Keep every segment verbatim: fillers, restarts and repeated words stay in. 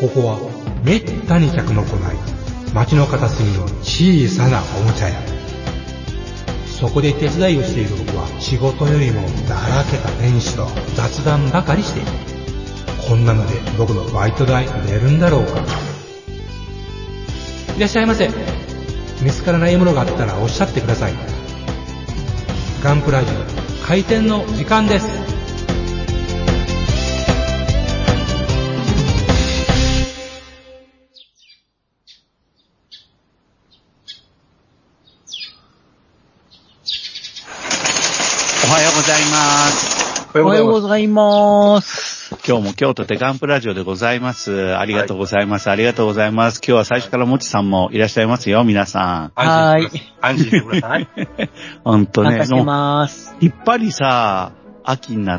ここはめったに客の来ない街の片隅の小さなおもちゃ屋。そこで手伝いをしている僕は仕事よりもだらけた店主と雑談ばかりしている。こんなので僕のバイト代出るんだろうか。いらっしゃいませ。見つからないものがあったらおっしゃってください。ガンプラジオ開店の時間です。 おはようございます。 おはようございます。 今日も京都でガンプラジオでございます。ありがとうございます。はい、ありがとうございます。今日は最初からもちさんもいらっしゃいますよ、皆さん。 はい。 安心してください。 ほんとね。 任せます。 いっぱりさ、秋になって、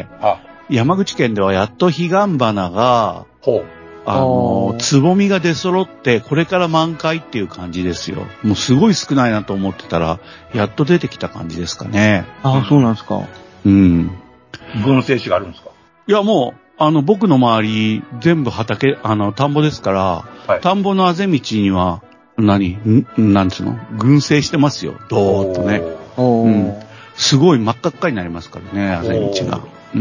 山口県ではやっと彼岸花が、 ほう。 あの、つぼみが出揃って、これから満開っていう感じですよ。もうすごい少ないなと思ってたら、やっと出てきた感じですかね。 ああ、そうなんですか。 うん。 群生種があるんですか？ いや、もう、あの、僕の周り、全部畑、あの、田んぼですから、はい、田んぼのあぜ道には、何、んなんつうの群生してますよ。どーっとね。 おー。 うん。すごい真っ赤っかになりますからね、あぜ道が。うん。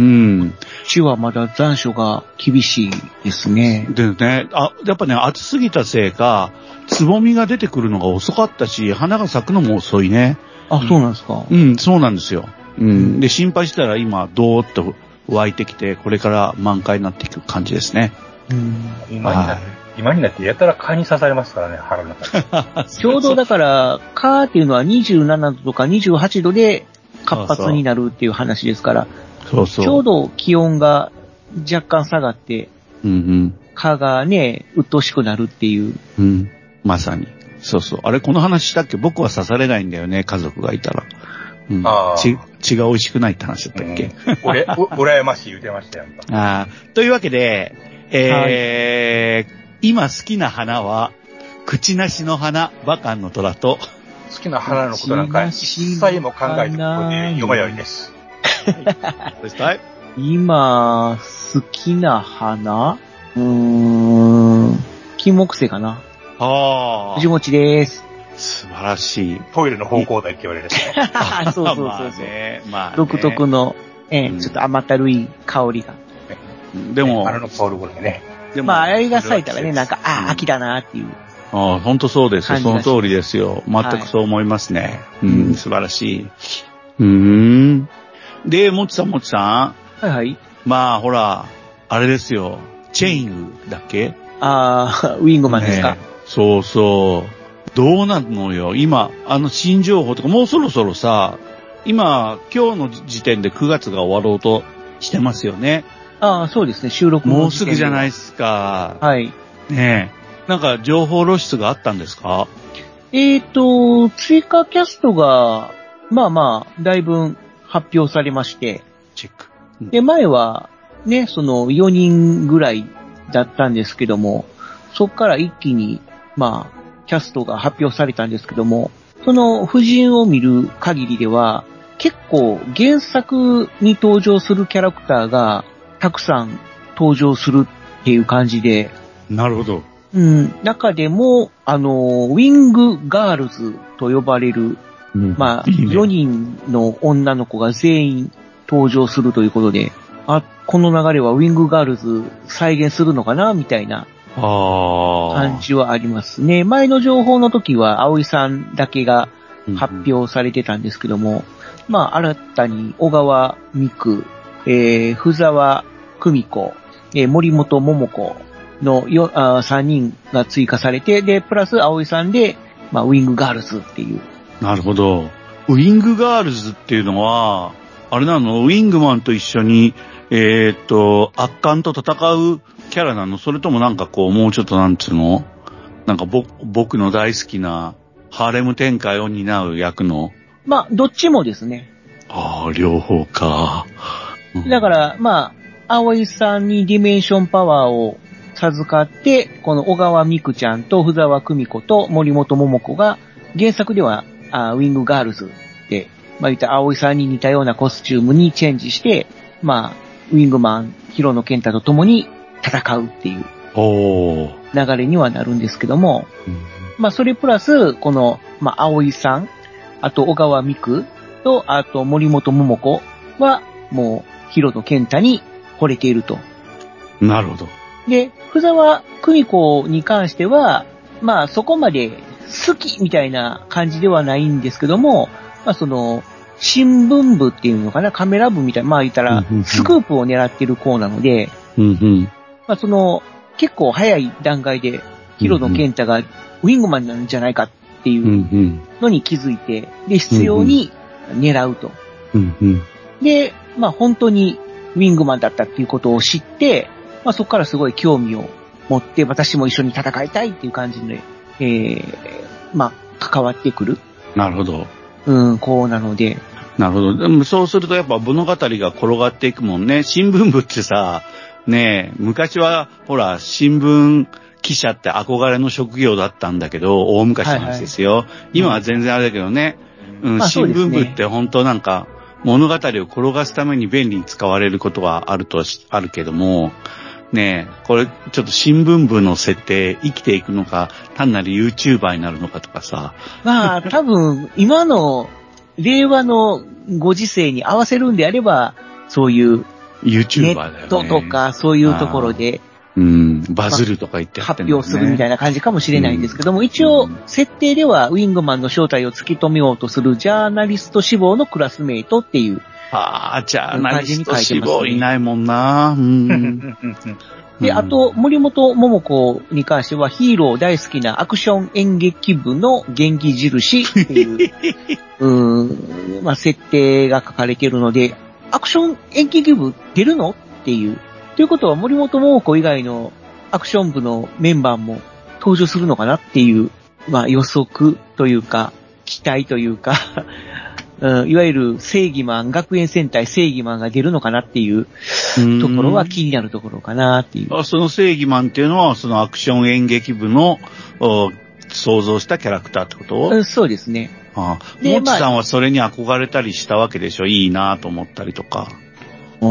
地はまだ残暑が厳しいですね。 でね、あ、やっぱね、暑すぎたせいか、つぼみが出てくるのが遅かったし、花が咲くのも遅いね。 あ、そうなんですか。 うん、そうなんですよ。うん。で、心配したら今、どーっと湧いてきて、これから満開になっていく感じですね。 うん。今になって、今になってやたら蚊に刺されますからね、腹の中ちょうどだから、蚊っていうのはにじゅうななどとかにじゅうはちどで活発になるっていう話ですから、 そうそう。 ちょうど気温が若干下がって、 うんうん、 蚊がね、鬱陶しくなるっていう。 うん。まさに。そうそう。あれ、この話したっけ？僕は刺されないんだよね、家族がいたら。うん、あ血、血が美味しくないって話だったっけ？ うん、俺、羨ましい言うてましたよ。 あというわけで、えーはい、今好きな花は、口なしの花、バカンの虎と、 好きな花のことなんか一切も考えてここでよまよいです。 そして今、好きな花うーん、金木犀かな。 ああ。 藤持です。 素晴らしい。 トイレの芳香剤って言われるですね。 そうそうそうそう。 まあね、まあね、 独特の、えーうん、ちょっと甘ったるい香りが。 でも、 花の香るぐらいね。 でもまあ、あれが咲いたらね、なんか、ああ、うん、秋だなっていう。 ああ、本当そうですよ。その通りですよ。全くそう思いますね。はい、うん、素晴らしい。うーん。で、もちさんもちさん。はいはい。 まあ、ほら、あれですよ。チェイングだっけ？ ああ、ウィングマンですか、ね。 そうそう。どうなのよ。今、あの新情報とか、もうそろそろさ、今、今日の時点でくがつが終わろうとしてますよね。 ああ、そうですね。収録もうすぐじゃないですか。 はい。 ねえ。なんか情報露出があったんですか？ えーと、追加キャストが、まあまあ、だいぶ発表されまして。 チェック。 うん、で、前は、ね、そのよにんぐらいだったんですけども、そっから一気に、まあ、キャストが発表されたんですけども、その布陣を見る限りでは、結構原作に登場するキャラクターがたくさん登場するっていう感じで。 なるほど。 うん、中でも、あの、ウィングガールズと呼ばれる、うん、まあ、いいね、よにんの女の子が全員登場するということで、あ、この流れはウィングガールズ再現するのかなみたいな感じはありますね。前の情報の時は葵さんだけが発表されてたんですけども、うん、まあ、新たに小川美久、えー、ふざわ久美子、えー、森本桃子のよあさんにんが追加されて、で、プラス葵さんで、まあ、ウィングガールズっていう。 なるほど。ウィングガールズっていうのは、あれなの？ウィングマンと一緒に、えー、っと、圧巻と戦うキャラなの？それともなんかこう、もうちょっとなんつうの？なんかぼ、僕の大好きなハーレム展開を担う役の？ まあ、どっちもですね。 ああ、両方か、 うん。だから、まあ、葵さんにディメンションパワーを授かって、この小川美久ちゃんとふざわ久美子と森本桃子が、原作ではあウィングガールズで、まあ言った葵さんに似たようなコスチュームにチェンジして、まあ、ウィングマン、広野健太と共に戦うっていう。 あおー。 流れにはなるんですけども、 うんまあそれプラス、この、まあ葵さん、あと小川美久と、あと森本桃子は、もう、ヒロと健太に惚れていると。 なるほど。 で、福沢久美子に関しては、まあそこまで好きみたいな感じではないんですけども、まあその、新聞部っていうのかな、カメラ部みたいな、まあ言ったらうんうんうん、 スクープを狙ってる子なので、 うんうん。 まあその、結構早い段階で、ヒロの健太がウィングマンなんじゃないかっていううんうん。 のに気づいて、で、必要に狙うと。 うんうん。 で、まあ本当にウィングマンだったっていうことを知って、まあそこからすごい興味を持って、私も一緒に戦いたいっていう感じで、えー、まあ関わってくる、 なるほど。 うん、子なので、 なるほど。でもそうするとやっぱ物語が転がっていくもんね。新聞部ってさ、ねえ、昔はほら、新聞記者って憧れの職業だったんだけど、大昔の話ですよ。今は全然あれだけどね。うん、 まあそう新ですね聞部って本当なんか、物語を転がすために便利に使われることはあるとし、あるけども、ねえ、これちょっと新聞部の設定生きていくのか、単なる YouTuber になるのかとかさ。 まあ多分今の令和のご時世に合わせるんであれば、そういう YouTuber ネだよね。 ットとかそういうところでうん、バズるとか言ってやって発んだよね表するみたいな感じかもしれないんですけども、 うん一応うん設定ではウィングマンの正体を突き止めようとするジャーナリスト志望のクラスメイトっていう、 ああ、じゃあ、ナリスト志望いないもんな。うん。 で、 うんあと、森本桃子に関してはヒーロー大好きなアクション演劇部の元気印っていう、うーん、まあ、設定が書かれているので、アクション演劇部出るのっていう。ということは森本桃子以外のアクション部のメンバーも登場するのかなっていう、まあ、予測というか、期待というか、うん、いわゆる正義マン、学園戦隊正義マンが出るのかなっていうところは気になるところかなっていう。 あその正義マンっていうのは、そのアクション演劇部のお想像したキャラクターってこと、 うん、そうですね。 ああでもちさんはそれに憧れたりしたわけでしょ、いいなと思ったりとか。 あ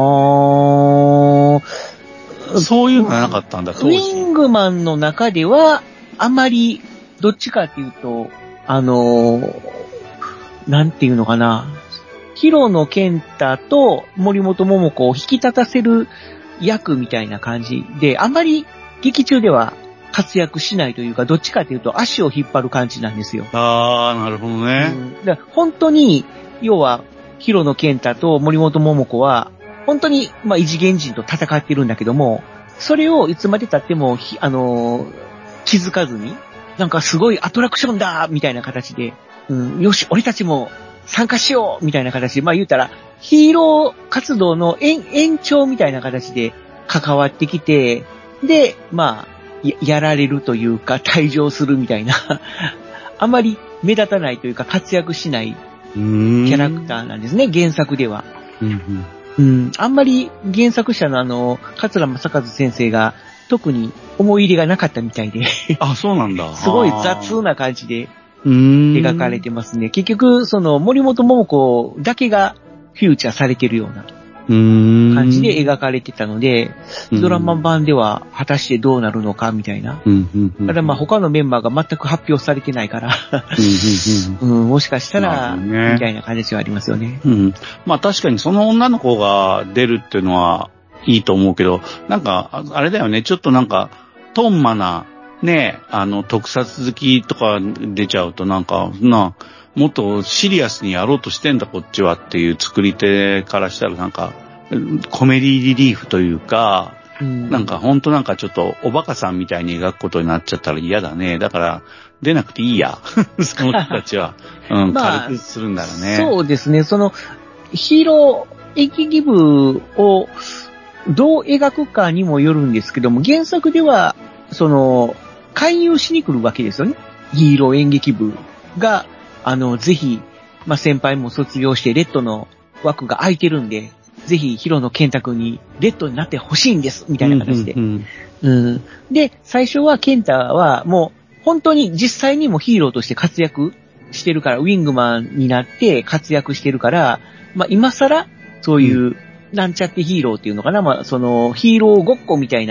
ーそういうのはなかったんだ、 ウ当時。 ィングマンの中では、あまり、どっちかっていうと、あのー、なんていうのかな。ヒロの健太と森本桃子を引き立たせる役みたいな感じで、あんまり劇中では活躍しないというか、どっちかっていうと足を引っ張る感じなんですよ。 ああ、なるほどね。 うん、だから本当に、要は、ヒロの健太と森本桃子は、本当に、まあ、異次元人と戦ってるんだけども、それをいつまで経っても、ひあのー気づかずに、なんかすごいアトラクションだみたいな形で、うん、よし、俺たちも参加しようみたいな形で、まあ言うたら、ヒーロー活動の延延長みたいな形で関わってきて、で、まあ、ややられるというか、退場するみたいな、あまり目立たないというか、活躍しないキャキャラクターなんですね、原作では。 うんうんうん、あんまり原作者のあの、桂正和先生が特に思い入れがなかったみたいで、 あ、そうなんだ。 すごい雑な感じで描描かれてますね。結局、その森本桃子だけがフューチャーされてるような感感じで描かれてたので、ドラマ版では果たしてどうなるのかみたいな。ただまあ他のメンバーが全く発表されてないから、うん、もしかしたら、みたいな感じはありますよね。 うん。まあ確かにその女の子が出るっていうのはいいと思うけど、なんか、あれだよね、ちょっとなんか、トンマな、ね、あの、特撮好きとか出ちゃうとなんか、な、もっとシリアスにやろうとしてんだこっちはっていう作り手からしたらなんか、コメディリリーフというか、うん、なんかほんとなんかちょっとおバカさんみたいに描くことになっちゃったら嫌だね。だから出なくていいや。その人たちは。うん、まあ、軽くするんだらね。 そうですね。その、ヒーロー演劇部をどう描くかにもよるんですけども、原作では、その、勧誘しに来るわけですよね。ヒーロー演劇部が、あの、ぜひ、まあ、先輩も卒業してレッドの枠が空いてるんで、ぜひヒロの健太くんにレッドになってほしいんです、みたいな形で。うんうんうん、で、最初は健太はもう、本当に実際にもヒーローとして活躍してるから、ウィングマンになって活躍してるから、まあ、今更、そういう、なんちゃってヒーローっていうのかな、まあ、その、ヒーローごっこみたいな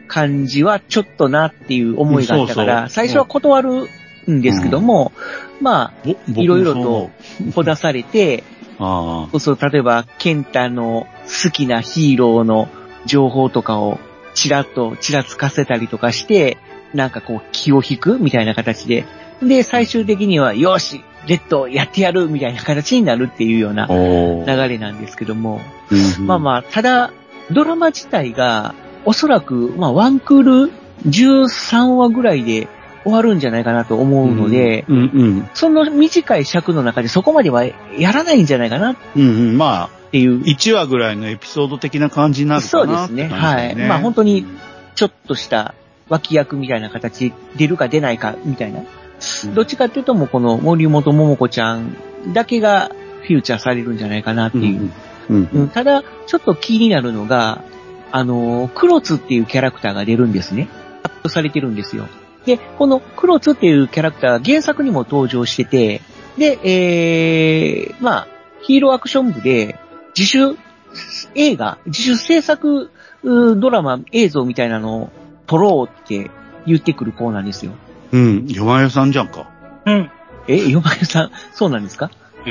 感じはちょっとなっていう思いがあったから、 うんそうそう最初は断るんですけども、うん、まあ、 ぼいろいろとほだされて、 あそうそう、例えば、ケンタの好きなヒーローの情報とかをちらっとちらつかせたりとかして、なんかこう気を引くみたいな形で、で、最終的には、よしレッドやってやるみたいな形になるっていうような流れなんですけども、 うんうん、 まあまあ、ただ、ドラマ自体が、おそらく、まあ、ワンクールじゅうさんわぐらいで終わるんじゃないかなと思うので、 うんうんうん、 その短い尺の中でそこまではやらないんじゃないかなっていう。 うんうん、まあ、っていう。いちわぐらいのエピソード的な感じになるかなって感じですね。 そうですね。はい。まあ本当に、ちょっとした脇役みたいな形で出るか出ないかみたいな。うん、どっちかっていうともうこの森本桃子ちゃんだけがフューチャーされるんじゃないかなっていう。うんうん、ただ、ちょっと気になるのが、あの、クロツっていうキャラクターが出るんですね。発表されてるんですよ。で、このクロツっていうキャラクターは原作にも登場してて、で、えー、まあ、ヒーローアクション部で自主映画、自主制作ドラマ映像みたいなのを撮ろうって言ってくる子なんですよ。 うん、ヨマヨさんじゃんか。 うん。え、ヨマヨさん、そうなんですか？うん、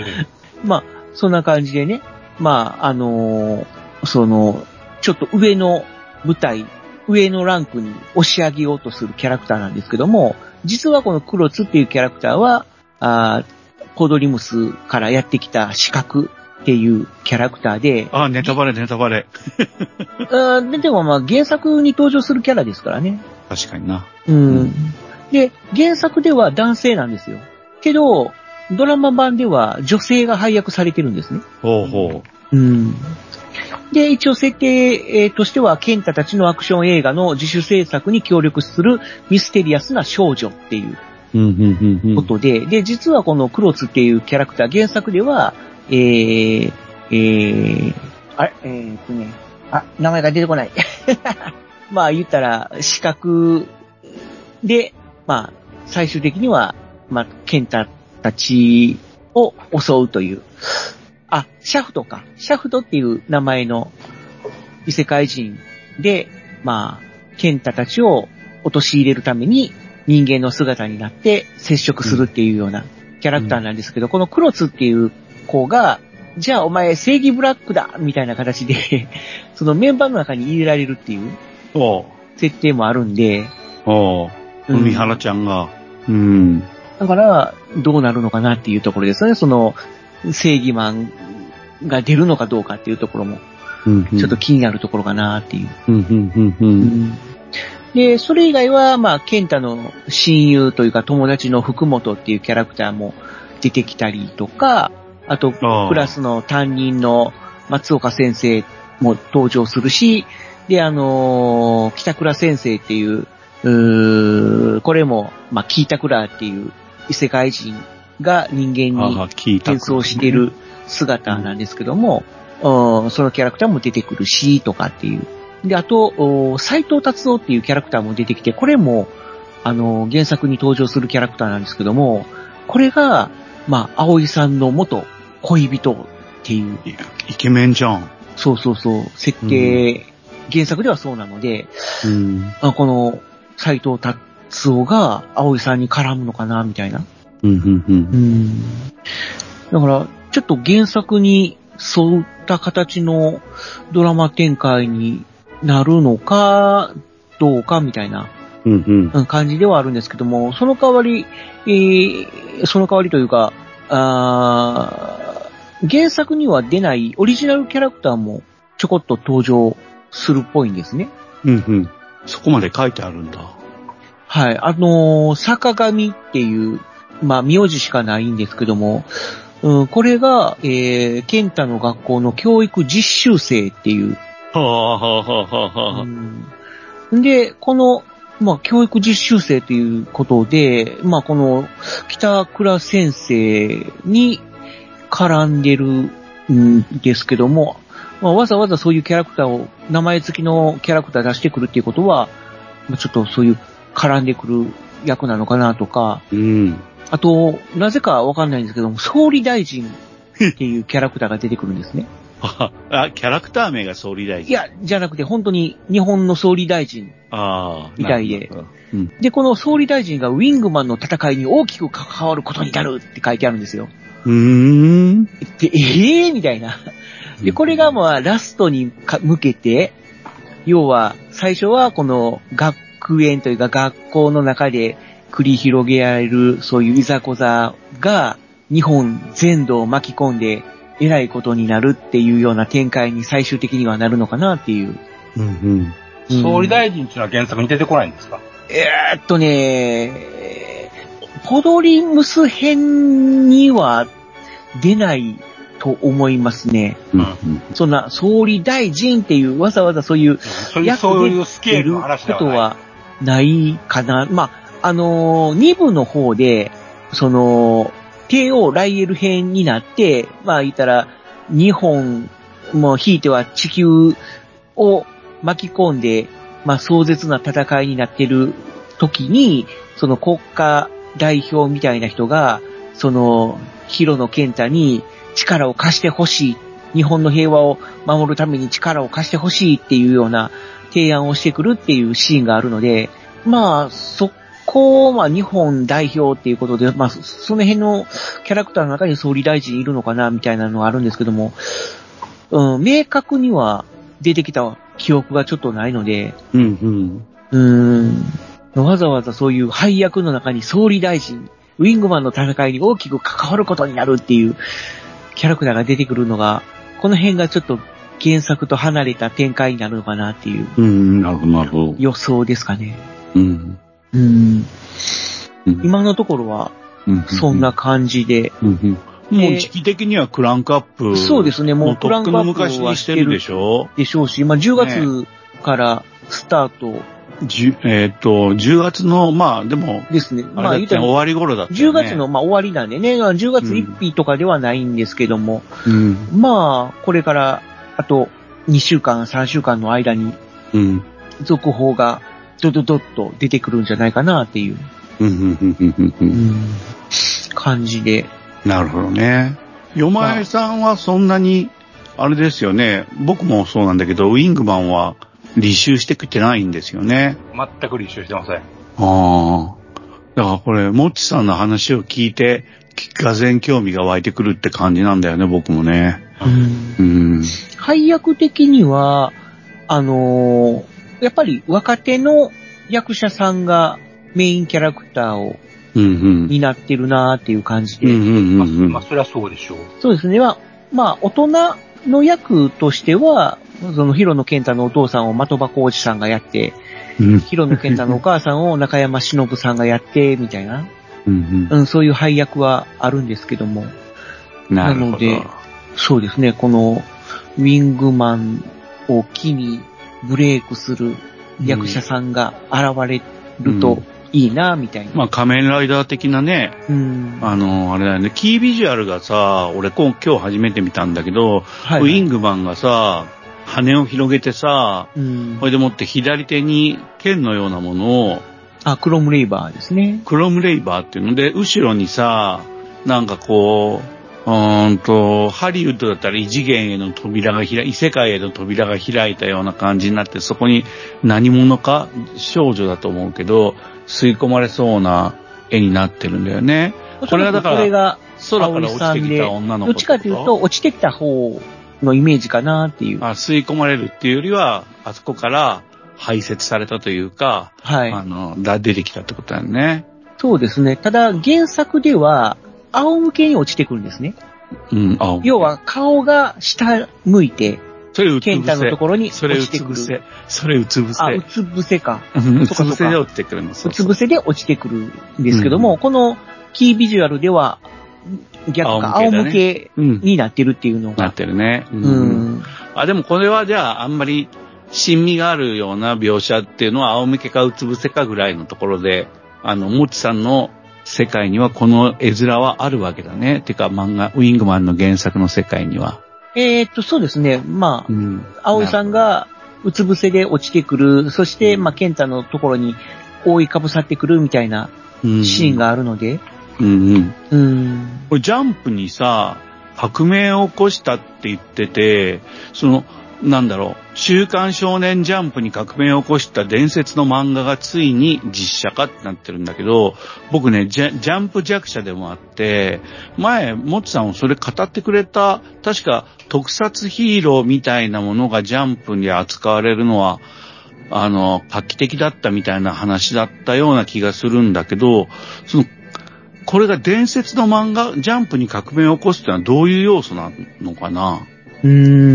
まあ、そんな感じでね、まあ、あのー、その、ちょっと上の舞台、上のランクに押し上げようとするキャラクターなんですけども、実はこのクロツっていうキャラクターは、あコードリムスからやってきた四角っていうキャラクターで。 あ、ネタバレネタバレ。 あででもまあ原作に登場するキャラですからね。 確かにな。 うん。うん、で、原作では男性なんですよ。けど、ドラマ版では女性が配役されてるんですね。 ほうほう。うん。で、一応設定、えー、としては、ケンタたちのアクション映画の自主制作に協力するミステリアスな少女っていうことで、で、実はこのクロツっていうキャラクター、原作では、えー、えー、あれ、えーとね、あ、名前が出てこない。まあ言ったら、四角で、まあ、最終的には、まあ、ケンタたちを襲うという、あ、シャフトか。シャフトっていう名前の異世界人で、まあ、ケンタたちを陥れるために人間の姿になって接触するっていうようなキャラクターなんですけど、うん、このクロツっていう子が、じゃあお前正義ブラックだみたいな形で、そのメンバーの中に入れられるっていう設定もあるんで、 おう海原ちゃんが、うん。 だから、どうなるのかなっていうところですね。その、正義マンが出るのかどうかっていうところも、ちょっと気になるところかなっていう。で、それ以外は、まあ、ケンタの親友というか友達の福本っていうキャラクターも出てきたりとか、あと、クラスの担任の松岡先生も登場するし、で、あのー、北倉先生っていう、うーこれも、まあ、キータクラーっていう異世界人が人間に転送している姿なんですけども、うん、そのキャラクターも出てくるし、とかっていう。で、あと、斎藤達夫っていうキャラクターも出てきて、これも、あの、原作に登場するキャラクターなんですけども、これが、まあ、葵さんの元恋人っていう。 イケメンじゃん。 そうそうそう。設定、うん、原作ではそうなので、うん、あこの斎藤達夫が葵さんに絡むのかな、みたいな。 うんうんうんうん、 だから、ちょっと原作に沿った形のドラマ展開になるのか、どうかみたいな感じではあるんですけども、その代わり、えー、その代わりというか、あ原作には出ないオリジナルキャラクターもちょこっと登場するっぽいんですね。 うんうん。そこまで書いてあるんだ。 はい。あのー、坂上っていう、まあ、名字しかないんですけども、うん、これが、えー、ケンタの学校の教育実習生っていう。 はあ、はあ、はあ、はあ。 うん、で、この、まあ、教育実習生ということで、まあ、この、北倉先生に絡んでるんですけども、まあ、わざわざそういうキャラクターを、名前付きのキャラクター出してくるっていうことは、ちょっとそういう絡んでくる役なのかなとか、 うん、 あと、なぜかわかんないんですけども、総理大臣っていうキャラクターが出てくるんですね。 あ、キャラクター名が総理大臣。 いや、じゃなくて本当に日本の総理大臣あみたいで。 うん、 で、この総理大臣がウィングマンの戦いに大きく関わることになるって書いてあるんですよ。 うーん。 で、ええー、みたいな。で、これがまあラストに向けて、要は最初はこの学園というか学校の中で繰り広げられるそういういざこざが日本全土を巻き込んでえらいことになるっていうような展開に最終的にはなるのかなっていう。 うんうん、 総理大臣っていうのは原作に出てこないんですか？ えーっとね、ポドリムス編には出ないと思いますね。うん、そんな総理大臣っていうわざわざそういう役で出ることはないかな。まあ、あのー、に部の方で、その、帝王ライエル編になって、まあ言ったら、日本もひいては地球を巻き込んで、まあ壮絶な戦いになってる時に、その国家代表みたいな人が、その、広野健太に力を貸してほしい。日本の平和を守るために力を貸してほしいっていうような提案をしてくるっていうシーンがあるので、まあ、そこを、まあ、日本代表っていうことで、まあ、その辺のキャラクターの中に総理大臣いるのかな、みたいなのがあるんですけども、うん、明確には出てきた記憶がちょっとないので、 うんうん、 うーん、わざわざそういう配役の中に総理大臣、ウィングマンの戦いに大きく関わることになるっていうキャラクターが出てくるのが、この辺がちょっと原作と離れた展開になるのかなっていう、 うん、なるほど、なるほど。 予想ですかね。 うんうん、今のところは、そんな感じで。 うんうんうん、もう時期的にはクランクアップ。 そうですね、もうクランクアップはしてるでしょでしょうし、まあじゅうがつからスタート。ね、 えっ、ー、と、じゅうがつの、まあでも、 ですね。 まあ言ったら終わり頃だったよね。 じゅうがつの、まあ終わりなんでね、じゅうがつついたちとかではないんですけども、 うん、 まあ、これから、あとにしゅうかん、さんしゅうかんの間に、続報がドドドッと出てくるんじゃないかなっていう、感じで。 なるほどね。よまえさんはそんなに、あれですよね、僕もそうなんだけど、ウィングマンは履修してきてないんですよね。 全く履修してません。ああ。だからこれ、もっちさんの話を聞いて、がぜん興味が湧いてくるって感じなんだよね、僕もね。 うん。うん、配役的には、あのー、やっぱり若手の役者さんがメインキャラクターを担ってるなーっていう感じで。 まあ、そりゃそうでしょう。 そうですね。まあ、まあ、大人の役としては、その、広野健太のお父さんを的場浩二さんがやって、うん、広野健太のお母さんを中山忍さんがやって、みたいな、うんうん、そういう配役はあるんですけども。 なるほど。 なので、そうですね、この、ウィングマンを機にブレイクする役者さんが現れるといいな、みたいな、 うん。まあ、仮面ライダー的なね、うん、あの、あれだよね、キービジュアルがさ、俺今日初めて見たんだけど、はいはい、ウィングマンがさ、羽を広げてさ、うん、これでもって左手に剣のようなものを、 あ、クロムレイバーですね。 クロムレイバーっていうので、後ろにさ、なんかこう、うーんと、ハリウッドだったら異次元への扉が開い、異世界への扉が開いたような感じになって、そこに何者か、少女だと思うけど、吸い込まれそうな絵になってるんだよね。これがだから、 これが空から落ちてきた女の子。 どっちかというと、落ちてきた方のイメージかなっていう。 あ、吸い込まれるっていうよりは、あそこから排泄されたというか、はい。あの、出てきたってことだよね。 そうですね。ただ、原作では、仰向けに落ちてくるんですね。 うん、仰向け。 要は、顔が下向いて、 それうつ伏せ。 ケンタのところに落ちてくる。 それうつ伏せ。それうつ伏せ。 あ、うつ伏せか。 うつ伏せで落ちてくるの。 うつ伏せで落ちてくるんですけども、うん、このキービジュアルでは、逆か、仰向けになってるっていうのが。 なってるね。 うん。うん、 あ、でもこれはじゃあ、あんまり、親味があるような描写っていうのは、仰向けかうつ伏せかぐらいのところで、あの、もちさんの世界にはこの絵面はあるわけだね。てか漫画、ウィングマンの原作の世界には。 えーっと、そうですね。まあ、うん、葵さんがうつ伏せで落ちてくる、そして、まあ、ケンタのところに覆いかぶさってくるみたいなシーンがあるので。 うんうん。 うん。 これジャンプにさ、 革命を起こしたって言ってて、その、なんだろう、週刊少年ジャンプに革命を起こした伝説の漫画がついに実写化ってなってるんだけど、僕ね、ジャ、ジャンプ弱者でもあって、前、もちさんもそれ語ってくれた、確か特撮ヒーローみたいなものがジャンプに扱われるのは、あの、画期的だったみたいな話だったような気がするんだけど、その、これが伝説の漫画、ジャンプに革命を起こすってのはどういう要素なのかな？ うー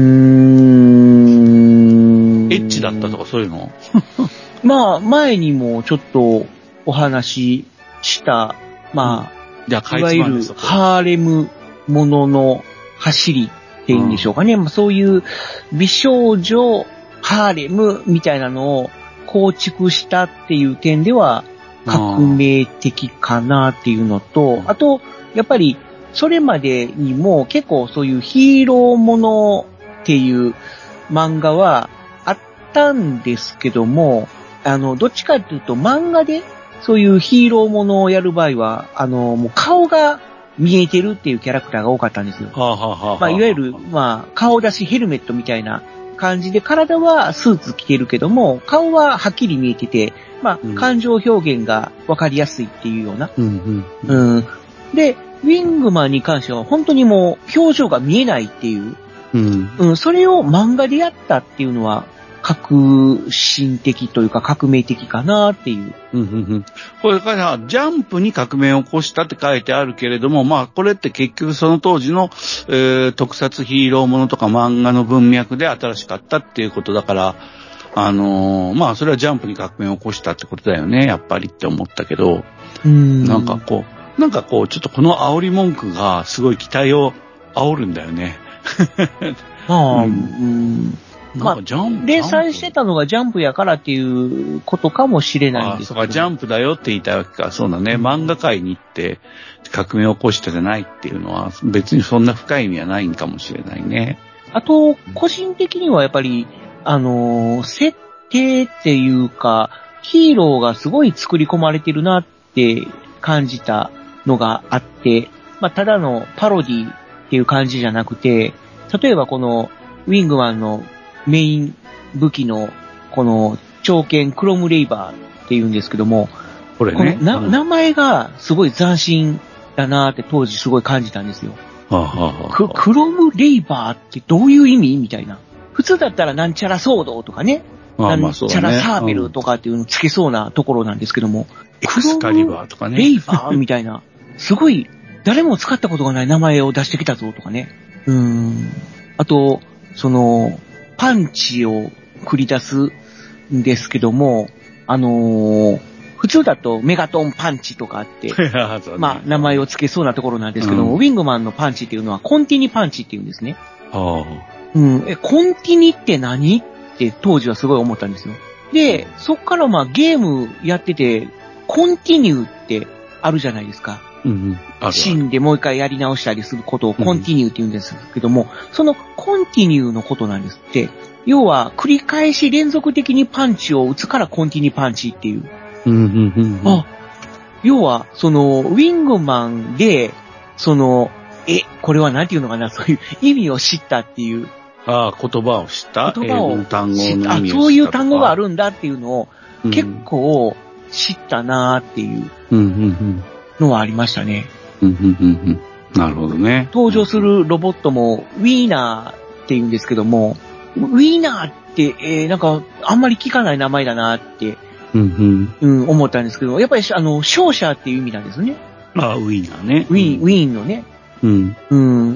ん。 エッチだったとかそういうの？ まあ、前にもちょっとお話しした、まあ、 じゃあ、 いわゆるハーレムものの走りっていうんでしょうかね。うん、まあ、そういう美少女ハーレムみたいなのを構築したっていう点では革命的かなっていうのと、あと、やっぱりそれまでにも結構そういうヒーローものっていう漫画はあったんですけども、あの、どっちかっていうと漫画でそういうヒーローものをやる場合は、あの、もう顔が見えてるっていうキャラクターが多かったんですよ。 はあはあはあ、 まあ、いわゆる、まあ、顔出しヘルメットみたいな感じで、体はスーツ着てるけども、顔ははっきり見えてて、まあ、うん、感情表現がわかりやすいっていうような。うんうんうん、で、ウィングマンに関しては本当にもう表情が見えないっていう。うんうん、それを漫画でやったっていうのは、革新的というか革命的かなっていう。 うんうんうん、これからジャンプに革命を起こしたって書いてあるけれども、まあこれって結局その当時の、えー、特撮ヒーローものとか漫画の文脈で新しかったっていうことだから、あのー、まあそれはジャンプに革命を起こしたってことだよね、やっぱりって思ったけど、うんなんかこう、なんかこうちょっとこの煽り文句がすごい期待を煽るんだよね。 ああ、うんうんまあ、連載してたのがジャンプやからっていうことかもしれないんですけど。 ああ、そうか、ジャンプだよって言いたいわけか。そうだね。漫画界に行って革命を起こしたじゃないっていうのは別にそんな深い意味はないんかもしれないね。 あと、個人的にはやっぱり、あのー、設定っていうか、ヒーローがすごい作り込まれてるなって感じたのがあって、まあ、ただのパロディっていう感じじゃなくて、例えばこのウィングマンのメイン武器の、この、長剣クロムレイバーって言うんですけども、 これね。 このな、うん、名前がすごい斬新だなーって当時すごい感じたんですよ。 はあはあはあ、 ク, クロムレイバーってどういう意味みたいな。普通だったらなんちゃらソードとかね。 まあまあなんちゃらサーベルとかっていうのつけそうなところなんですけども。 エクスカリバーとかね。 レイバーみたいな。すごい、誰も使ったことがない名前を出してきたぞとかね。うーん。あと、その、パンチを繰り出すんですけども、あのー、普通だとメガトンパンチとかあって、ね、まあ名前を付けそうなところなんですけども、うん、ウィングマンのパンチっていうのはコンティニパンチっていうんですね。 はあ、うん、え、コンティニって何って当時はすごい思ったんですよ。で、そっからまあゲームやってて、コンティニューってあるじゃないですか。 うんうん、ある死んでもう一回やり直したりすることをコンティニューって言うんですけども、うん、そのコンティニューのことなんですって。要は、繰り返し連続的にパンチを打つからコンティニューパンチっていう。 うんうんうんうん、 あ、要は、その、ウィングマンで、その、え、これはなんていうのかな、そういう意味を知ったっていう。 ああ、言葉を知った言葉を英語の単語の意味を知った。 あ、そういう単語があるんだっていうのを、結構知ったなーっていうのはありましたね。 うんうんうんうん、なるほどね。 登場するロボットも、ウィーナーって言うんですけども、ウィーナーって、えー、なんか、あんまり聞かない名前だなって、 うんうんうん、思ったんですけど、やっぱり、あの、勝者っていう意味なんですね。 ああ、ウィーナーね。 ウィーン、ウィーンのね。 うん。 うん。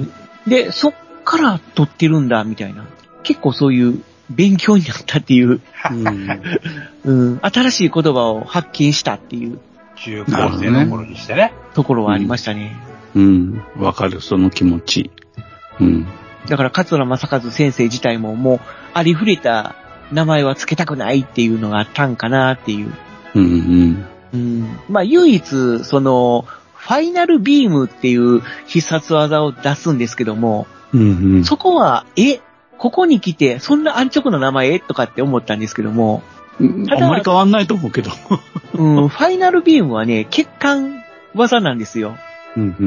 で、そっから取ってるんだ、みたいな。結構そういう勉強になったっていう、うん、うん。新しい言葉を発見したっていう。 中高生の頃にしてね。 ところはありましたね。 うん。わ、うん、かる、その気持ち。うん。 だから、桂正和先生自体ももう、ありふれた名前は付けたくないっていうのがあったんかなっていう。 うんうん。 うん。まあ、唯一、その、ファイナルビームっていう必殺技を出すんですけども、 うんうん、 そこは、え、ここに来て、そんな安直な名前とかって思ったんですけども、 ただあんまり変わんないと思うけど。 うん、ファイナルビームはね、欠陥技なんですよ。 うんうん、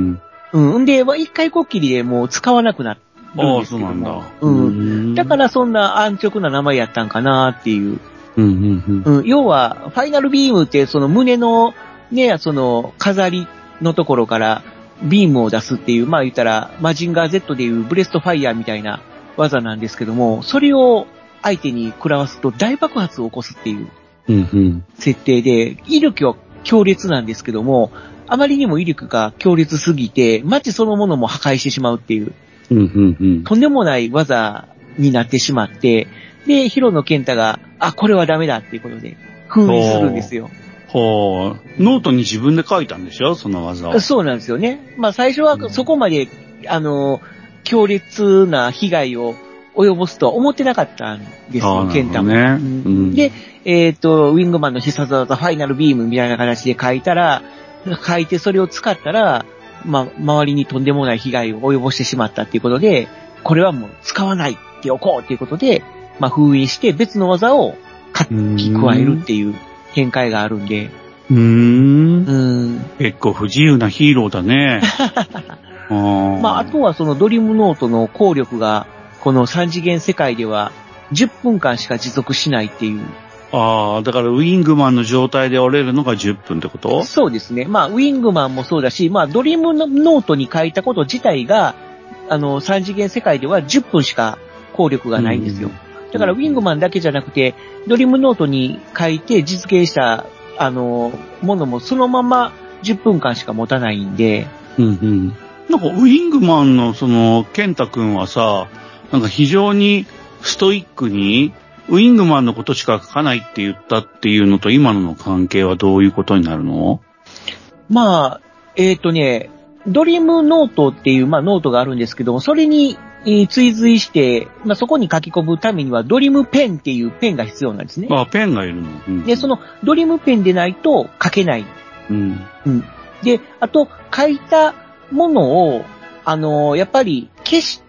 うん。んで、一回こっきりでもう使わなくなるんですけども。 ああ、そうなんだ。 うん。 うんだからそんな安直な名前やったんかなっていう。 うんうんうん。 うん。要は、ファイナルビームってその胸の、ね、その飾りのところからビームを出すっていう、まあ言ったら、マジンガー Z でいうブレストファイヤーみたいな技なんですけども、それを相手に食らわすと大爆発を起こすっていううんうん。 設定で、威力は強烈なんですけども、あまりにも威力が強烈すぎて、街そのものも破壊してしまうっていう、 うんうんうん。 とんでもない技になってしまって、で、ヒロノケンタが、あ、これはダメだっていうことで、封印するんですよ。 ほう。ノートに自分で書いたんでしょその技を。 そうなんですよね。まあ最初はそこまで、あの、強烈な被害を及ぼすとは思ってなかったんですよ、 あーケンタも。 なるほどねうんで、えっ、と、ウィングマンの必殺技ファイナルビームみたいな形で書いたら、書いてそれを使ったら、まあ、周りにとんでもない被害を及ぼしてしまったっていうことで、これはもう使わないっておこうっていうことで、まあ封印して別の技を書き加えるっていう展開があるんで、 うーん。 うん。 結構不自由なヒーローだね。あーまあ、あとはそのドリームノートの効力が、この三次元世界ではじゅっぷんかんしか持続しないっていう。 ああ、だからウィングマンの状態で折れるのがじゅっぷんってこと？ そうですね。まあ、ウィングマンもそうだし、まあ、ドリームノートに書いたこと自体が、あの、三次元世界ではじゅっぷんしか効力がないんですよ。だからウィングマンだけじゃなくて、ドリームノートに書いて実現した、あの、ものもそのままじゅっぷんかんしか持たないんで。 うんうん。なんかウィングマンのその、ケンタ君はさ、なんか非常にストイックに、ウィングマンのことしか書かないって言ったっていうのと今のの関係はどういうことになるの？ まあ、えっ、とね、ドリームノートっていう、まあ、ノートがあるんですけども、それに、えー追随して、まあ、そこに書き込むためにはドリームペンっていうペンが必要なんですね。 あ、ペンがいるの。うん、 で、そのドリームペンでないと書けない。 うん。 うん。で、あと、書いたものを、あのーやっぱり消して、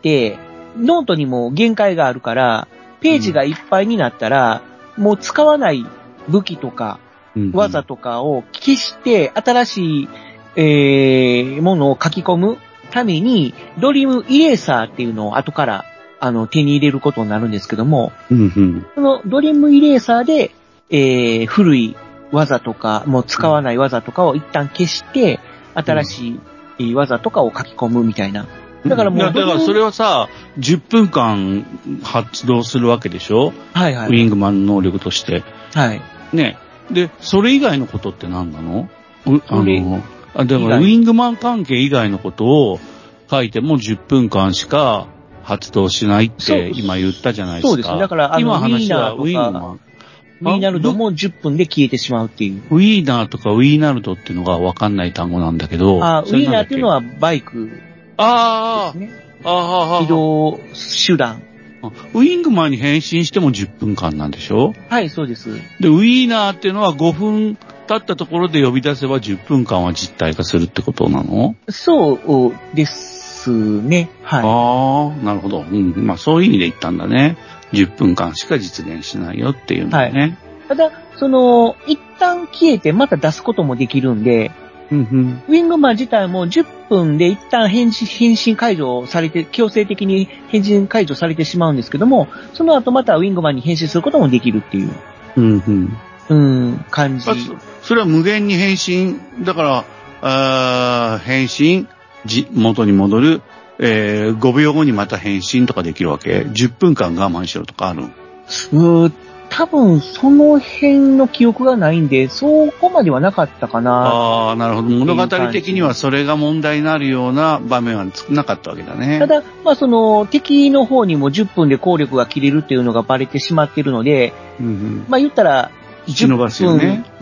ノートにも限界があるから、ページがいっぱいになったら、もう使わない武器とか、 うん技とかを消して、新しい、えー、ものを書き込むために、ドリームイレーサーっていうのを後から、あの、手に入れることになるんですけども、 うんうん。 そのドリームイレーサーで、えー、古い技とか、もう使わない技とかを一旦消して、新しい技とかを書き込むみたいな。だからもう、 いやだからそれはさ、じゅっぷんかん発動するわけでしょ？ はいはい。 ウィングマンの能力として。 はい。 ね。で、それ以外のことって何なの？うあそれの、あだからウィングマン関係以外のことを書いてもじゅっぷんかんしか発動しないっそうて今言ったじゃないですか。 そうですね。だから、あの、 今ウィー話はナーとウィングマか、 ン。 ウィーナルドもじゅっぷんで消えてしまうっていう。 ウィーナーとかウィーナルドっていうのがわかんない単語なんだけど。 あ、ウィーナーっていうのは、 はバイクあですね。 あ、ああ、 移動手段。 ウィングマンに変身してもじゅっぷんかんなんでしょ？ はい、そうです。 で、ウィーナーっていうのはごふん経ったところで呼び出せばじゅっぷんかんは実体化するってことなの？ そうですね。はい。 ああ、なるほど。うん。まあそういう意味で言ったんだね。じゅっぷんかんしか実現しないよっていうのね。 ただ、その、一旦消えてまた出すこともできるんで、 うんうん。 ウィングマン自体もじゅっぷんで一旦返信、返信解除されて、強制的に返信解除されてしまうんですけども、その後またウィングマンに返信することもできるっていう、 うんうん。 うん、感じ。 あそそれは無限に変身、だから、あー変身、じ、元に戻る、えー、ごびょうごにまた変身とかできるわけ？ じゅっぷんかん我慢しろとかある？ うー多分その辺の記憶がないんで、そこまではなかったかな。 ああ、なるほど。物語的にはそれが問題になるような場面は少なかったわけだね。 ただ、まあその、敵の方にもじゅっぷんで効力が切れるっていうのがバレてしまっているので、 うんうん、 まあ言ったら、 忍ばすよね。 うん、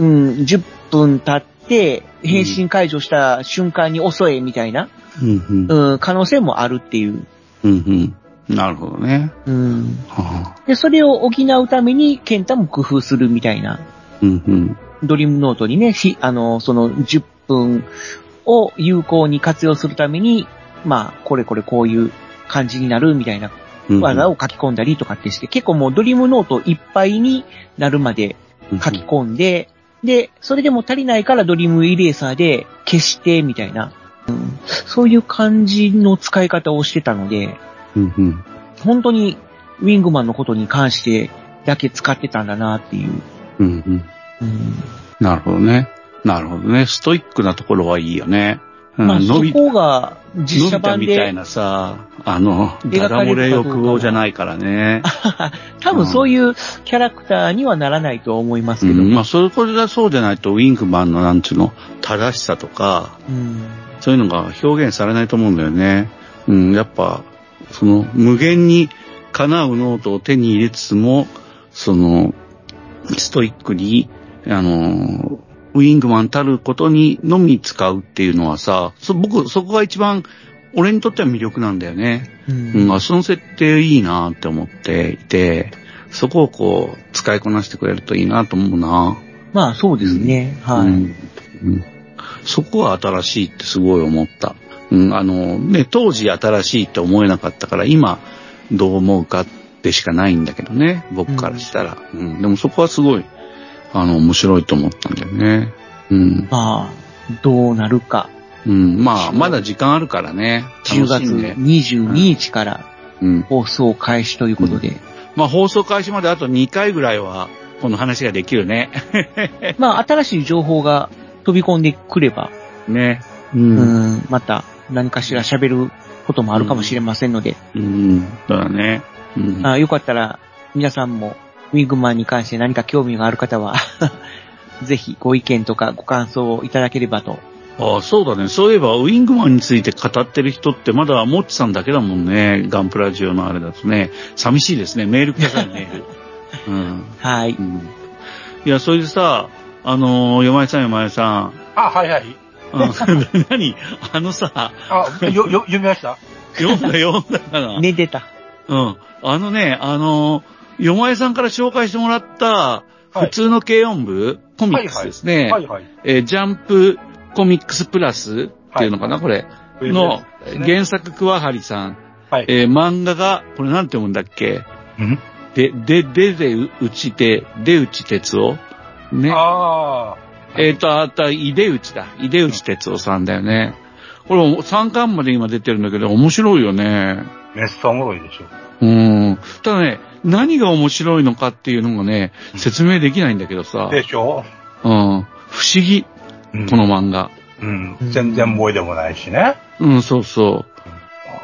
じゅっぷん経って、変身解除した瞬間に遅いみたいな、 うんうんうん、可能性もあるっていう。 うんうんなるほどね。 うん。 はあ、 で、それを補うために、ケンタも工夫するみたいな。 うんうん、 ドリームノートにね、ひ、あの、そのじゅっぷんを有効に活用するために、まあ、これこれこういう感じになるみたいな技を書き込んだりとかってして、うんうん、結構もうドリームノートいっぱいになるまで書き込んで、うんうん、で、それでも足りないからドリームイレーサーで消してみたいな。うん、 そういう感じの使い方をしてたので、 うんうん、 本当にウィングマンのことに関してだけ使ってたんだなっていう。 うんうんうん、なるほどね。なるほどね。ストイックなところはいいよね。 うん、まあ、そこが実写版で。 のび太みたいなさ、あの、ダダ漏れ欲望じゃないからね。 多分そういうキャラクターにはならないと思いますけど。 うん、まあ、それこれがそうじゃないと、ウィングマンのなんつうの、正しさとか、うん、そういうのが表現されないと思うんだよね。うん、やっぱ、その、無限に叶うノートを手に入れつつも、その、ストイックに、あの、ウィングマンたることにのみ使うっていうのはさ、そ僕、そこが一番、俺にとっては魅力なんだよね。うん。うん、その設定いいなって思っていて、そこをこう、使いこなしてくれるといいなと思うな。 まあ、そうですね。うん、はい、うんうん。そこは新しいってすごい思った。うん、あの、ね、当時新しいって思えなかったから、今、どう思うかってしかないんだけどね。僕からしたら。うん、うん、でもそこはすごい、あの、面白いと思ったんだよね。うん。 まあ、どうなるか。 うん。まあ、まだ時間あるからね。 じゅうがつにじゅうににちから放送開始ということで。うんうん、 まあ、放送開始まであとにかいぐらいは、この話ができるね。 まあ、新しい情報が飛び込んでくれば。 ね。 うん。うんまた、何かしら喋ることもあるかもしれませんので。 うん。うん、そうだね。 うん、あよかったら、皆さんも、ウィングマンに関して何か興味がある方は、ぜひご意見とかご感想をいただければと。 ああ、そうだね。そういえば、ウィングマンについて語ってる人ってまだモッチさんだけだもんね。ガンプラジオのあれだとね。寂しいですね。メールください、メール。うん、 はい、うん。いや、それでさ、あのー、よまえさんよまえさん。 あ、はいはい。 何あのさ。 あ、よ、よ、読みました読んだ、読んだかな。 寝てた。 うん。あのね、あのー、よまえさんから紹介してもらった、普通の軽音部、はい、コミックスですね。はいはい。はいはい、えー、ジャンプコミックスプラスっていうのかな、はい、これ。の、原作桑張さん。はい。えー、漫画が、これなんて読むんだっけんで、で、ででうちて、でうちてつおね。ああ。えっ、ー、と、あと、いでうちだ。いでうちてつおさんだよね。これさんかんまで今出てるんだけど、面白いよね。 めっちゃおもろいでしょ。 うん。ただね、何が面白いのかっていうのがね、説明できないんだけどさ。 でしょうん。不思議。うん、この漫画。 うん。全然覚えでもないしね。 うん、そうそう。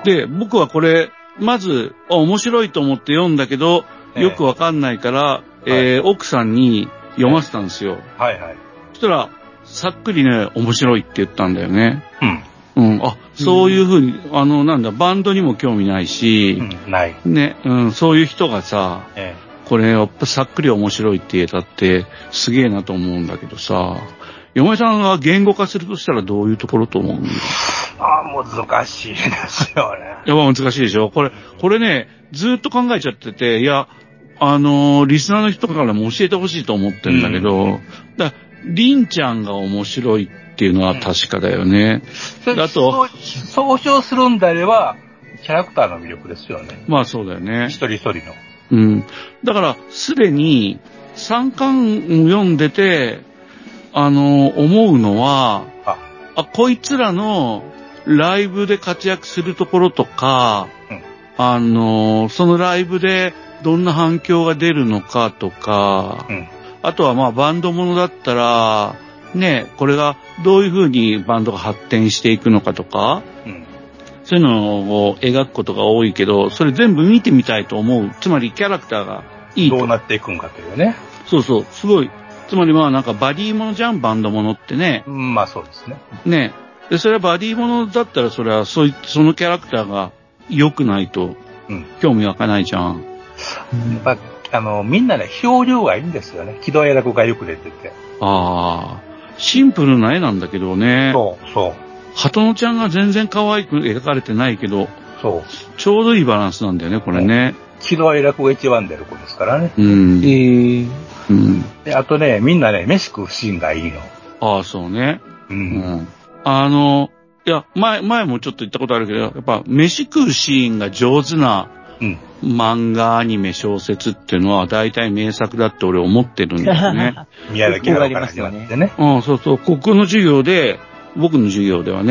で、僕はこれ、まず、面白いと思って読んだけど、よくわかんないから、えーえーはい、奥さんに読ませたんですよ。 はいはい。 そしたら、さっくりね、面白いって言ったんだよね。 うん。 うん、あ、そういうふうに、あの、なんだ、バンドにも興味ないし、 うん、ない。 ね、うん、そういう人がさ、ええ、これ、やっぱさっくり面白いって言えたって、すげえなと思うんだけどさ、嫁さんが言語化するとしたらどういうところと思う？ ああ、難しいですよね。 やっぱ難しいでしょ？これ、これね、ずっと考えちゃってて、いや、あのー、リスナーの人からも教えてほしいと思ってるんだけど、うん、だりんちゃんが面白いっていうのは確かだよね。 うん、あと、総称するんであれば、キャラクターの魅力ですよね。 まあそうだよね。 一人一人の。 うん。だから、すでにさんかん読んでて、あの、思うのは、あ、あこいつらのライブで活躍するところとか、うん、あの、そのライブでどんな反響が出るのかとか、うん、あとはまあバンドものだったら、ね、これがどういう風にバンドが発展していくのかとか、うん、そういうのを描くことが多いけど、それ全部見てみたいと思う。つまりキャラクターがいいと。 どうなっていくんかというね。 そうそう、すごい。つまりまあなんかバディものじゃん、バンドものってね。 うん、まあそうですね。 ね。で、それはバディものだったらそれはそい、そのキャラクターが良くないと、興味湧かないじゃん。 うん、やっぱ、あの、みんなね、表情がいいんですよね。喜怒哀楽がよく出てて。 ああ、シンプルな絵なんだけどね。 そう、そう。 鳩野ちゃんが全然可愛く描かれてないけど、 そう。 ちょうどいいバランスなんだよね、これね。 喜怒哀楽が一番出る子ですからね。 うん。 えーうん、 で、あとね、みんなね、飯食うシーンがいいの。 ああ、そうね。 うん。うん、 あの、いや、前、前もちょっと言ったことあるけど、やっぱ、飯食うシーンが上手な、漫画、アニメ、小説っていうのは、大体名作だって俺思ってるんだよね。 宮崎駿から始まってね。 うん、そうそう。国語の授業で、僕の授業ではね、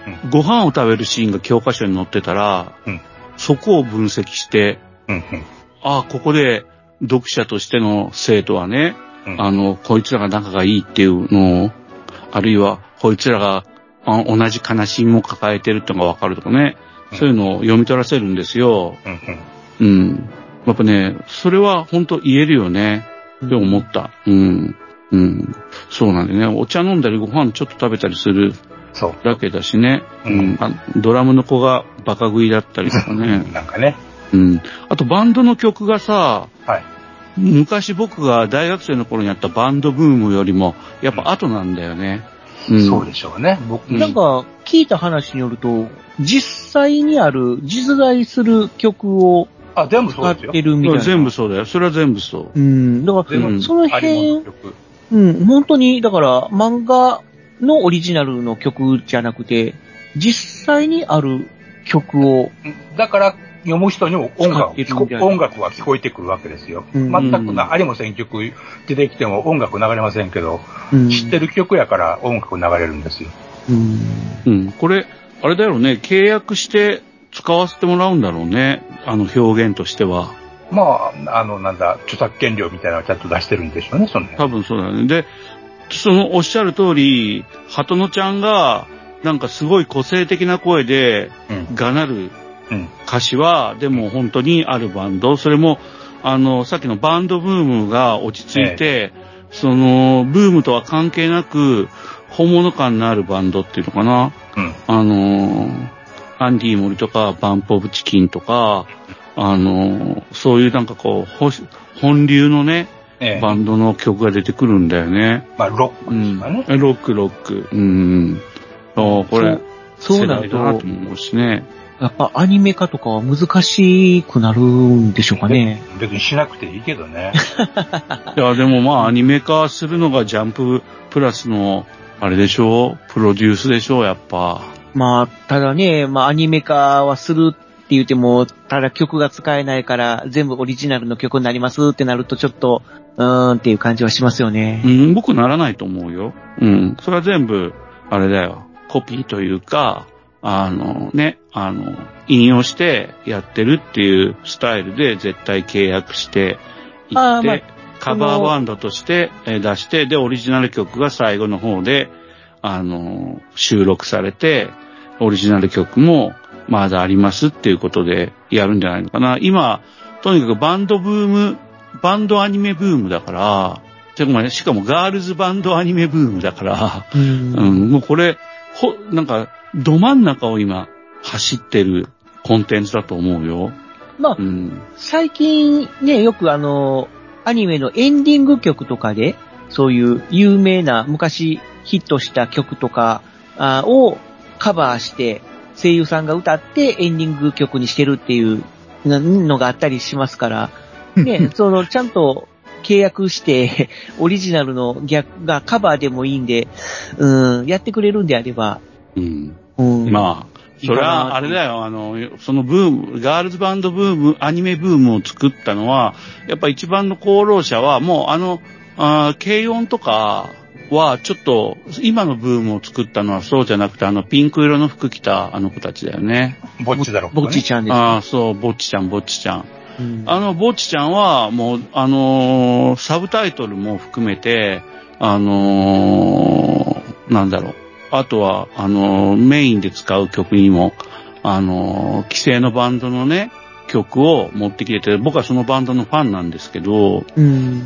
うん、ご飯を食べるシーンが教科書に載ってたら、うん、そこを分析して、うんうん、ああ、ここで読者としての生徒はね、うん、あの、こいつらが仲がいいっていうのを、あるいは、こいつらが同じ悲しみも抱えてるってのがわかるとかね、うん、そういうのを読み取らせるんですよ。うん、うん。やっぱね、それは本当言えるよね、って思った。うん。うん。そうなんだよね。お茶飲んだりご飯ちょっと食べたりするだけだしね。う。うん、あドラムの子がバカ食いだったりとかね。 なんかね。 うん。あとバンドの曲がさ、はい、昔僕が大学生の頃にやったバンドブームよりも、やっぱ後なんだよね。 うん、そうでしょうね。 僕なんか聞いた話によると、実際にある、実在する曲を、 あ、全部そうですよ。 ってるみたいな。 全部そうだよ。それは全部そう。 うん。だから、うん、その辺、うん、本当に、だから、漫画のオリジナルの曲じゃなくて、実際にある曲を。 だから、読む人にも音楽、音楽は聞こえてくるわけですよ。うん、全くな、ありもせん曲出てきても音楽流れませんけど、うん、知ってる曲やから音楽流れるんですよ。 うん。うん、これ、あれだよね、契約して使わせてもらうんだろうね。あの表現としては。 まあ、あの、なんだ、著作権料みたいなのをちゃんと出してるんでしょうね、その辺。 多分そうだね。で、そのおっしゃる通り、鳩野ちゃんが、なんかすごい個性的な声で、がなる歌詞は、うん、でも本当にあるバンド、それも、あの、さっきのバンドブームが落ち着いて、ええ、その、ブームとは関係なく、本物感のあるバンドっていうのかな。うん、あの、アンディ・モリとか、バンプ・オブ・チキンとか、あの、そういうなんかこう、本流のね、ええ、バンドの曲が出てくるんだよね。 まあ、ロックですかね。 うん、ロック、ロック。うん。あこれ、 そうなると、 世代だなと思うしね。 やっぱアニメ化とかは難しくなるんでしょうかね。 別にしなくていいけどね。 いや、でもまあ、アニメ化するのがジャンププラスの、あれでしょう、プロデュースでしょう、やっぱ。 まあ、ただね、まあ、アニメ化はするって言っても、ただ曲が使えないから、全部オリジナルの曲になりますってなると、ちょっと、うーんっていう感じはしますよね。 うん、僕ならないと思うよ。うん。それは全部、あれだよ。コピーというか、あのね、あの、引用してやってるっていうスタイルで絶対契約していって、まあ、カバーバンドとして出して、で、オリジナル曲が最後の方で、あの、収録されて、オリジナル曲もまだありますっていうことでやるんじゃないのかな。今、とにかくバンドブーム、バンドアニメブームだから、しかもガールズバンドアニメブームだから、うん、うん、もうこれ、ほ、なんか、ど真ん中を今、走ってるコンテンツだと思うよ。 まあ、うん、最近ね、よくあの、アニメのエンディング曲とかで、そういう有名な昔ヒットした曲とかをカバーして、声優さんが歌ってエンディング曲にしてるっていうのがあったりしますから、ね、その、ちゃんと契約して、オリジナルの逆がカバーでもいいんで、うん、やってくれるんであれば。 うん。うん、まあ、それはあれだよ、あの、そのブーム、ガールズバンドブーム、アニメブームを作ったのは、やっぱ一番の功労者は、もうあの、あ軽音とかは、ちょっと、今のブームを作ったのはそうじゃなくて、あの、ピンク色の服着たあの子たちだよね。 ぼっちだろ、 ね。ぼっちちゃんです、ね。 ああ、そう、ぼっちちゃん、ぼっちちゃん。うん、あの、ぼっちちゃんは、もう、あのー、サブタイトルも含めて、あのー、なんだろう。あとは、あのー、メインで使う曲にも、あのー、既成のバンドのね、曲を持ってきてて、僕はそのバンドのファンなんですけど、うん、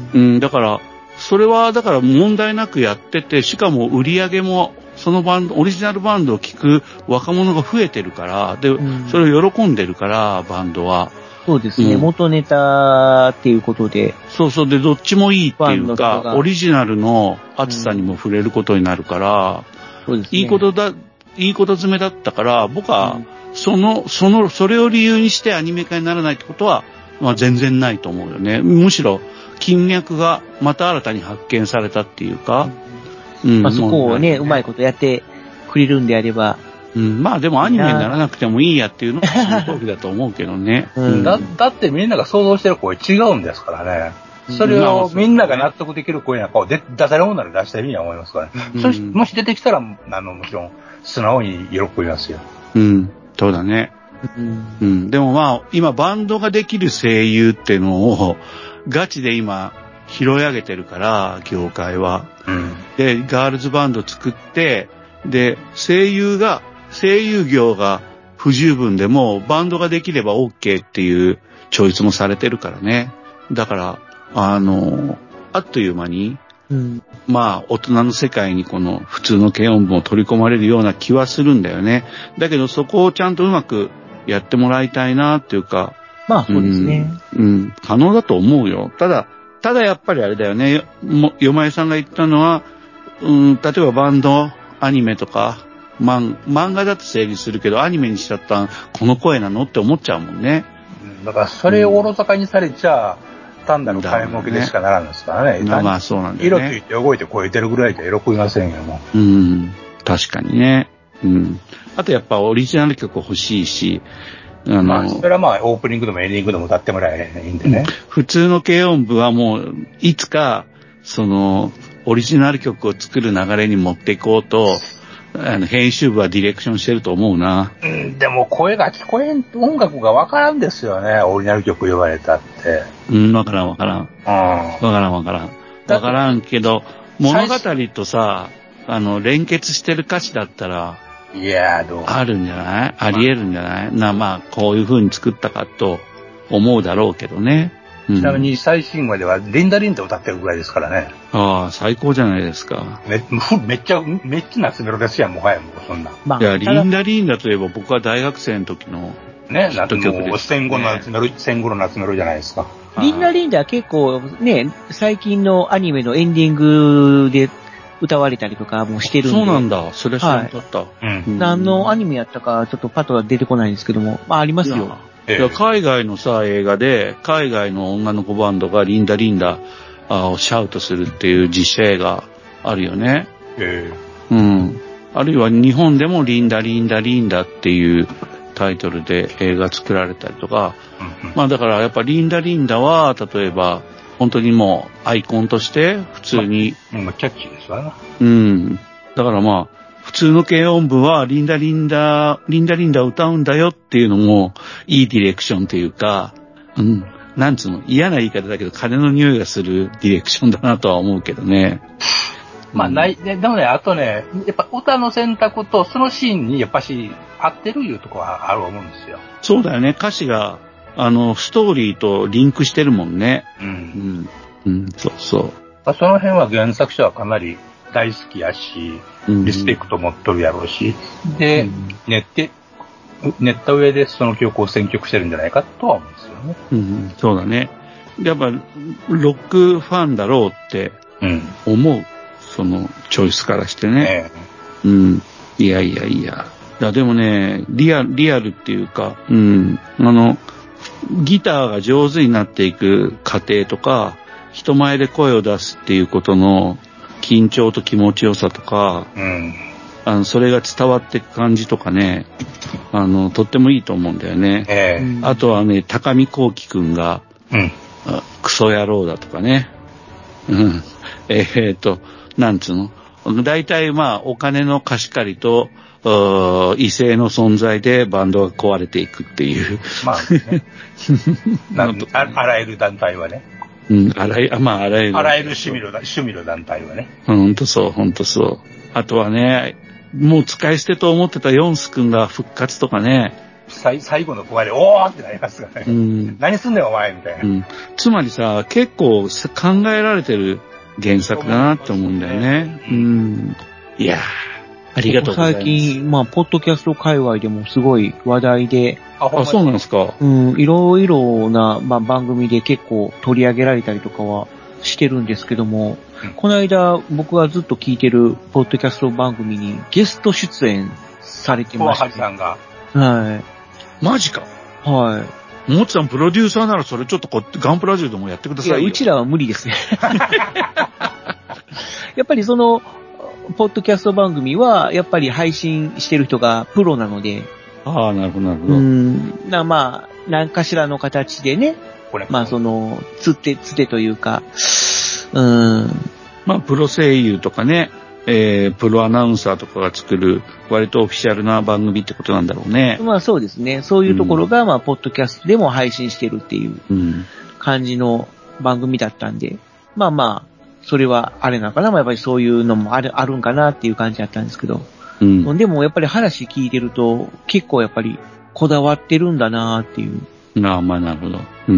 うん、だから、それは、だから問題なくやってて、しかも売り上げも、そのバンド、オリジナルバンドを聴く若者が増えてるから、で、うん、それを喜んでるから、バンドは。 そうですね、うん、元ネタっていうことで。 そうそう、で、どっちもいいっていうか、オリジナルの熱さにも触れることになるから、うん、そうですね、いいことだ、いいこと詰めだったから、僕は、その、その、それを理由にしてアニメ化にならないってことは、まあ全然ないと思うよね。むしろ、金脈がまた新たに発見されたっていうか、 うん、まあそこをね、うまいことやってくれるんであれば、 うん、まあでもアニメにならなくてもいいやっていうのがその通りだと思うけどね。 うん、だ, だってみんなが想像してる声違うんですからね。それをみんなが納得できる声なんかを出せるものなら出してみんな思いますからね。うん、そしもし出てきたら、あの、もちろん素直に喜びますよ。 うん、そうだね。うん、うん。でもまあ、今バンドができる声優っていうのを、ガチで今、拾い上げてるから、業界は。うん、で、ガールズバンド作って、で、声優が、声優業が不十分でも、バンドができれば OK っていうチョイスもされてるからね。だから、あの、あっという間に、うん、まあ、大人の世界にこの普通の軽音部も取り込まれるような気はするんだよね。だけどそこをちゃんとうまくやってもらいたいなっていうか。 まあそうですね。 うん、うん、可能だと思うよ。ただ、ただやっぱりあれだよね。も、よまえさんが言ったのは、うん、例えばバンド、アニメとか、漫, 漫画だと成立するけど、アニメにしちゃったこの声なのって思っちゃうもんね。 だからそれをおろそかにされちゃ、うん単なる金儲けでしかならんですからね。 まあそうなんだよね。 色ついて動いて超えてるぐらいじゃ喜びませんよ、もう。うん。確かにね。うん。あとやっぱオリジナル曲欲しいし、 あの、まあ、それはまあオープニングでもエンディングでも歌ってもらえばいいんでね。 普通の軽音部はもう、いつか、その、オリジナル曲を作る流れに持っていこうと、あの、編集部はディレクションしてると思うな。 うん、でも声が聞こえん、音楽がわからんですよね、オリジナル曲言われたって。 うん、わからんわからん。わからんわからん。わからんけど、物語とさ、あの、連結してる歌詞だったら、 いやどうあるんじゃないあり得るんじゃない、まあ、な、まあ、こういう風に作ったかと思うだろうけどね。 ちなみに最新話ではリンダリンダ歌ってるぐらいですからね。 ああ、最高じゃないですか。 め、めっちゃ、めっちゃ夏メロですやん、もはやもうそんな。 まあ、いや、リンダリンダといえば僕は大学生の時のね、夏曲です、ね。戦後の夏メロ、戦後の夏メロじゃないですか。 リンダリンダは結構ね、最近のアニメのエンディングで歌われたりとかもしてるんで。 そうなんだ。それ知らなかった。はい、 うん。何のアニメやったかちょっとパッとは出てこないんですけども、まあありますよ。 いや海外のさ、映画で、海外の女の子バンドがリンダリンダをシャウトするっていう実写映画あるよね。 ええ。うん。あるいは日本でもリンダリンダリンダっていうタイトルで映画作られたりとか、うんうん、まあだからやっぱリンダリンダは、例えば、本当にもうアイコンとして普通に。 まあ、キャッチーですわな。 うん。だからまあ、普通の軽音部はリンダリンダ、リンダリンダ歌うんだよっていうのもいいディレクションというか、うん、なんつうの、嫌な言い方だけど金の匂いがするディレクションだなとは思うけどね。 まあない、でもね、あとね、やっぱ歌の選択とそのシーンにやっぱし合ってるいうとこはあると思うんですよ。 そうだよね、歌詞が、あの、ストーリーとリンクしてるもんね。うん。うん。うん、そうそう。 まあ、その辺は原作者はかなり大好きやし、リスペクト持っとるやろうし、で、うん、練って、練った上でその曲を選曲してるんじゃないかとは思うんですよね。 うん、そうだね。やっぱ、ロックファンだろうって思う、うん、そのチョイスからしてね。ええ、うん。いやいやいや。いやでもね、リアル、リアルっていうか、うん、あの、ギターが上手になっていく過程とか、人前で声を出すっていうことの緊張と気持ちよさとか、うん、あのそれが伝わっていく感じとかね、あのとってもいいと思うんだよね。えー、あとはね、高見幸輝くんが、うん、クソ野郎だとかね、うん、えー、っとなんつうの、大体まあお金の貸し借りと異性の存在でバンドが壊れていくっていう。まあ、ね、 なんあ、あらゆる団体はね。 うん、あらゆる、まあ、あらゆる。 あらゆる趣味の、趣味の団体はね。 ほんとそう、ほんとそう。あとはね、もう使い捨てと思ってたヨンス君が復活とかね。 最、最後の声で、おーってなりますからね。うん、何すんねんお前みたいな、うん。 つまりさ、結構考えられてる原作だなって思うんだよね。うん。いやー。ありがとうございます。 最近、まあ、ポッドキャスト界隈でもすごい話題で。 あ、そうなんですか。 うん、いろいろな、まあ、番組で結構取り上げられたりとかはしてるんですけども、うん、この間僕がずっと聞いてるポッドキャスト番組にゲスト出演されてました。 はじさんが。 はい。 マジか。 はい。 もっちさんプロデューサーならそれちょっとこガンプラジオでもやってくださいよ。いや、うちらは無理ですね。やっぱりその、ポッドキャスト番組は、やっぱり配信してる人がプロなので。 ああ、なるほど、なるほど。 うん。な、まあ、何かしらの形でね。これまあ、その、つて、つてというか、うん。 まあ、プロ声優とかね。 えー、プロアナウンサーとかが作る、割とオフィシャルな番組ってことなんだろうね。 まあそうですね。そういうところが、まあ、ポッドキャストでも配信してるっていう感じの番組だったんで、まあまあ、それはあれなのかな。まあやっぱりそういうのもある、あるんかなっていう感じだったんですけど。うん、でもやっぱり話聞いてると、結構やっぱりこだわってるんだなっていう。 ああ、まあなるほど。うん。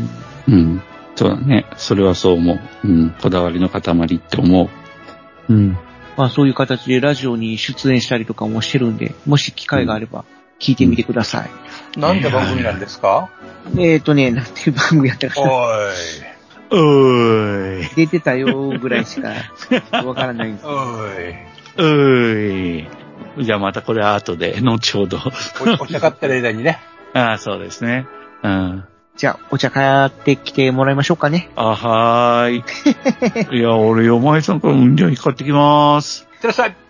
うん。うん。そうだね。それはそう思う。うん。こだわりの塊って思う。うん。 まあそういう形でラジオに出演したりとかもしてるんで、もし機会があれば聞いてみてください。 うん、なんて番組なんですか？ えーとね、なんていう番組やったかな。 おーい。 おーい。 出てたよぐらいしかわからないんですけど。 おーい。 おーい。じゃあまたこれは後で、後ほど。 お茶買ってる間にね。 ああ、そうですね。うん。 じゃあ、お茶買ってきてもらいましょうかね。 あ、はーい。いや、俺、お前さんから、うん、じゃあ買ってきまーす。 いってらっしゃい。